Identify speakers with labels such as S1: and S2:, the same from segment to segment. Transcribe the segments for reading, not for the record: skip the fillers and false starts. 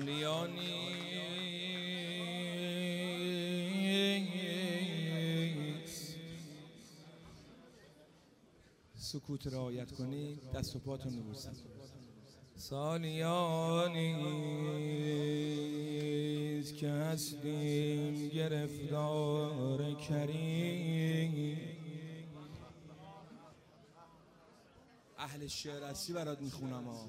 S1: سالیانی سکوت رعایت کنید، دست و پاتون میبوسید. سالیانیست که هستیم گرفتار کریم. اهل شعر هستی برات میخونم ها.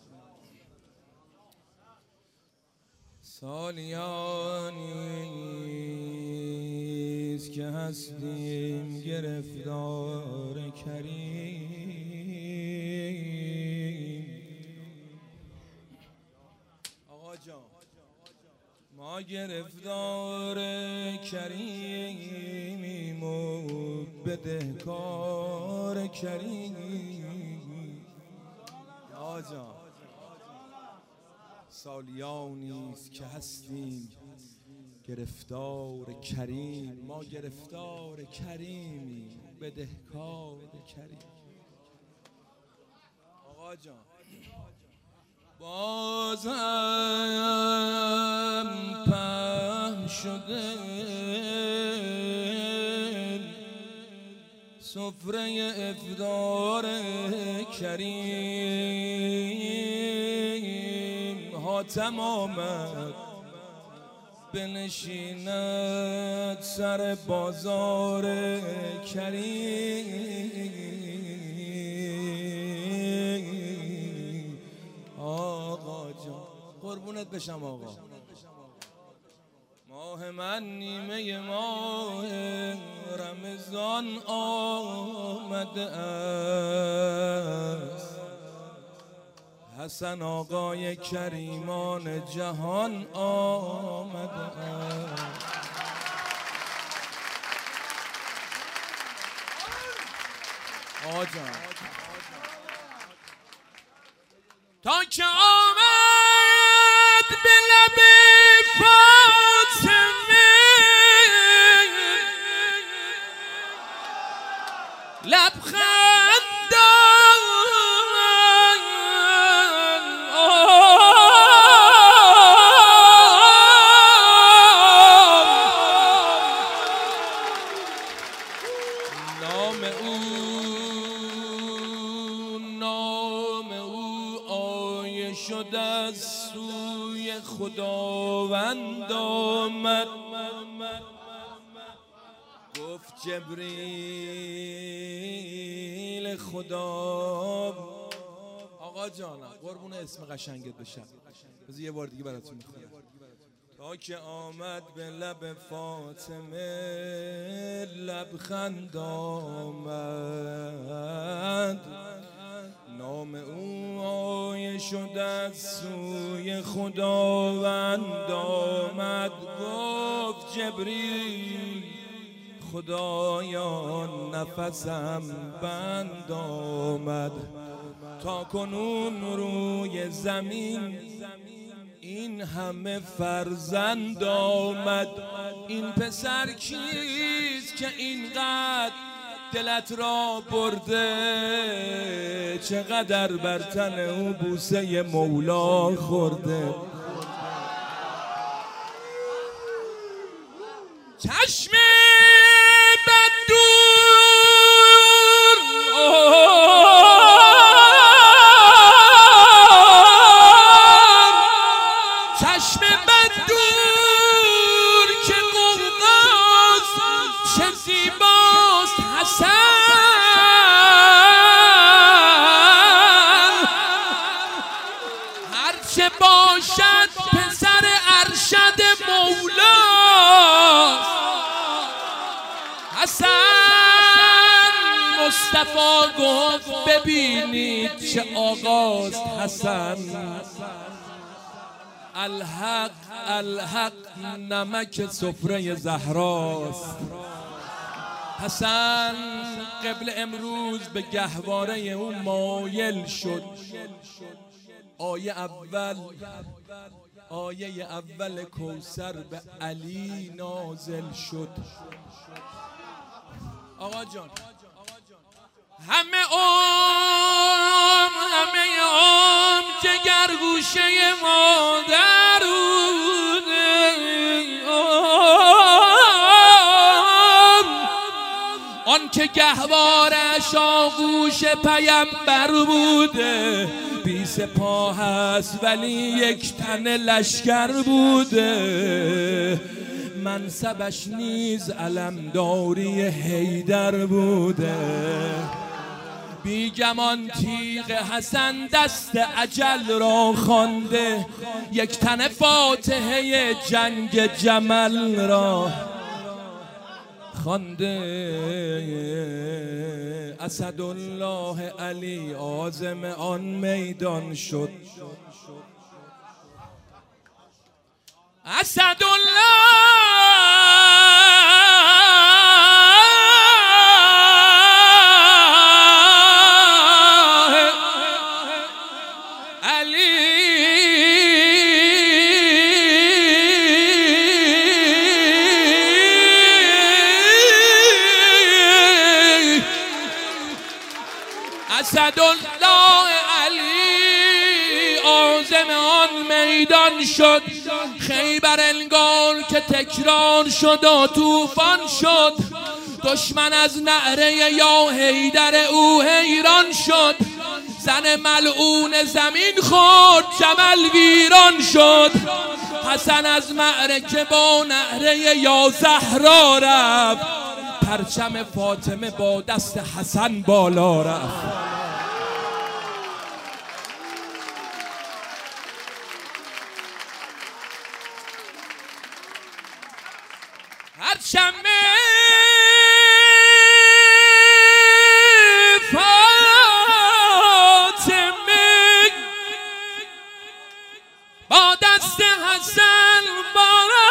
S1: سالیانیست که هستیم گرفتار کریم. آقا جان ما گرفتار کریمیم و بدهکار کریم. آقا جان سالیانیست که هستیم گرفتار کریم. ما گرفتار کریمیم بدهکار کریم. آقا جان بازم پهن شده سفره افطار کریم. حاتم آمد بنشیند سر بازار کریم. آقا جان قربونت بشم آقا. ماه من نیمه ماه رمضان آمده است. حسن آقای کریمان جهان آمده است. آقا جان تا که آمد به لب فاطمه لبخند نام او آیه شد از سوی خداوند آمد. گفت جبریل خدا. آقا جانم قربون اسم قشنگت بشم. بذار یه بار دیگه براتون میخونم. تا که آمد به لب فاطمه لبخند آمد. نام او آیه شد از سوی خداوند آمد. گفت جبریل خدایا نفسم بند آمد. تا کنون روی زمین این همه فرزند آمد. این پسر کیست که اینقدر دلت را برده؟ چقدر بر تن او بوسه مولا خورده؟ چشم چه باشد پسر ارشد مولاست. حسن مصطفی گفت ببینید چه آقاست. حسن الحق الحق نمک سفره زهراست. حسن قبل امروز به گهواره او مایل شد. آیه اول کوثر به علی نازل شد. آقا جان همه جگر گوشه مادر که گهوارش آغوش پیمبر بوده، بی سپاه هست ولی یک تن لشکر بوده، منصبش نیز علمداری حیدر بوده، بی گمان تیغ حسن دست اجل را خوانده، یک تن فاتحه جنگ جمل را خوانده. اسدالله علی عازم آن میدان شد، اسدالله اسدالله علی عازم آن میدان شد. خیبر انگار که تکرار شد و طوفان شد، دشمن از نعره یا حیدر او حیران شد، زن ملعون زمین خورد جمل ویران شد، حسن از معرکه با نعره یا زهرا رفت، پرچم فاطمه با دست حسن بالا رفت. پرچم فاطمه با دست حسن بالا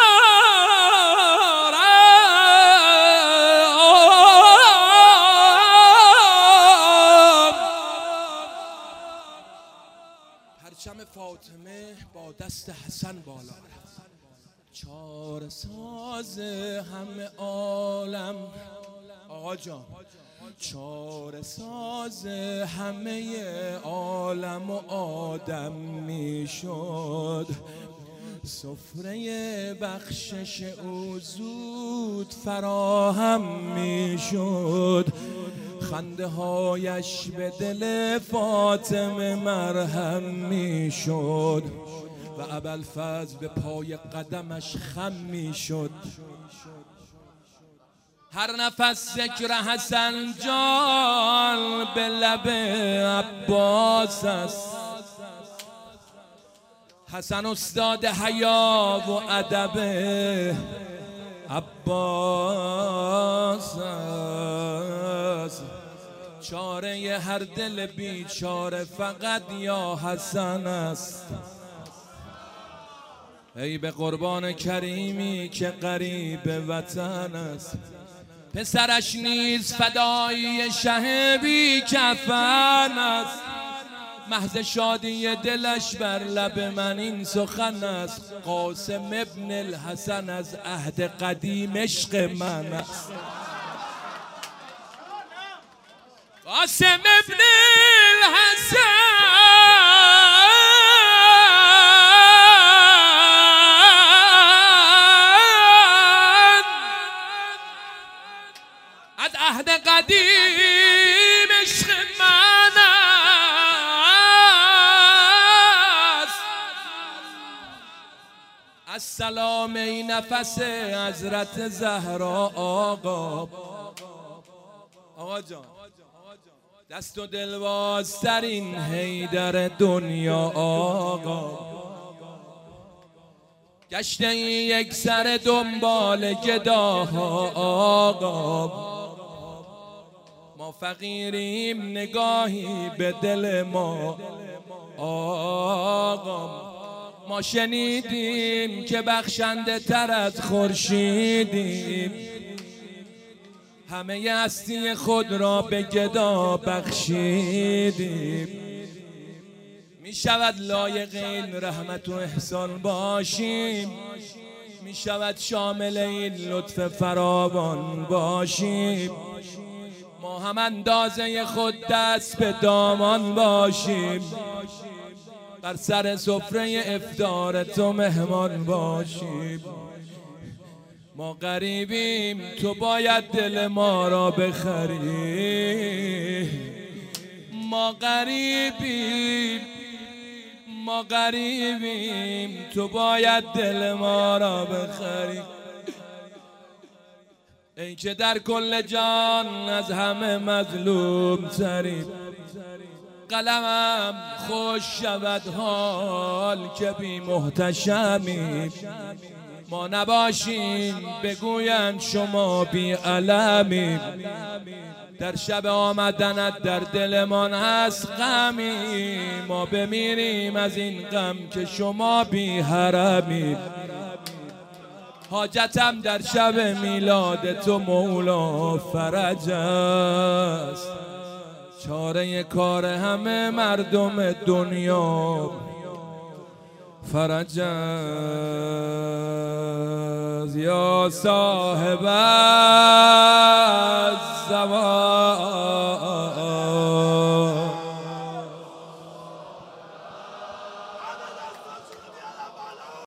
S1: پرچم فاطمه با دست حسن بالا رفت. چار ساز همه عالم آقا جان، چار ساز همه عالم و آدم می شد، سفره بخشش او زود فراهم می شد، خنده هایش به دل فاطمه مرهم می شد و ابوالفضل به پای قدمش خم می شد. هر نفس ذکر حسن جان به لب عباس است، حسن استاد حیا و ادب عباس است، چاره هر دل بیچاره فقط یا حسن است. ای به قربان کریمی که غریب وطن است، پسرش نیز فدایی شه بی کفن است، محض شادی دلش بر لب من این سخن است، قاسم ابن الحسن از عهد قدیم عشق من است، قاسم ابن الحسن از عهد قدیم عشق من است. السلام ای نفس حضرت زهرا آقا جان، دست و دلبازترین حیدر دنیا آقا، گشته یک سر دنبال گداها آقا، ما فقیریم نگاهی به دل ما آقا، ما شنیدیم که بخشنده تر از خورشیدیم، همه هستی خود را به گدا بخشیدیم، می شود لایق این رحمت و احسان باشیم، می شود شامل این لطف فراوان باشیم، ما هم اندازه خود دست به دامان باشیم، بر سر سفره افطار تو مهمان باشیم. ما غریبیم تو باید دل ما را بخری. ما غریبیم تو باید دل ما را بخری. ای که در کل جان از همه مظلوم تری، قلمم خوش شود حال که بی محتشمی. ما نباشیم بگویند شما بی علمی، در شب آمدنت در دلمان هست غمی. ما بمیریم از این غم که شما بی حرمی. حاجتم در شب میلاد تو مولا فرج است، چاره کار همه مردم دنیا فرج است. یا صاحب الزمان